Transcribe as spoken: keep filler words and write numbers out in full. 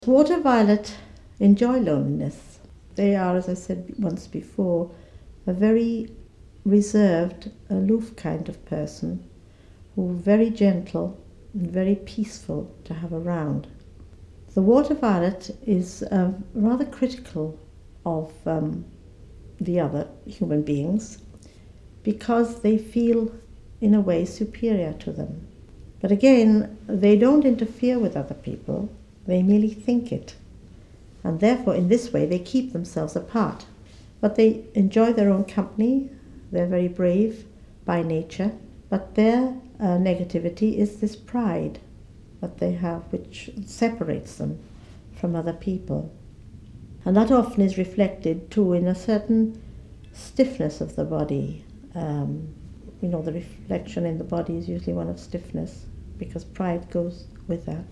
Water violet enjoy loneliness. They are, as I said once before, a very reserved, aloof kind of person who are very gentle and very peaceful to have around. The water violet is uh, rather critical of um, the other human beings because they feel in a way superior to them. But again, they don't interfere with other people. They merely think it, and therefore in this way they keep themselves apart. But they enjoy their own company, they're very brave by nature, but their uh, negativity is this pride that they have which separates them from other people. And that often is reflected too in a certain stiffness of the body. Um, you know, the reflection in the body is usually one of stiffness because pride goes with that.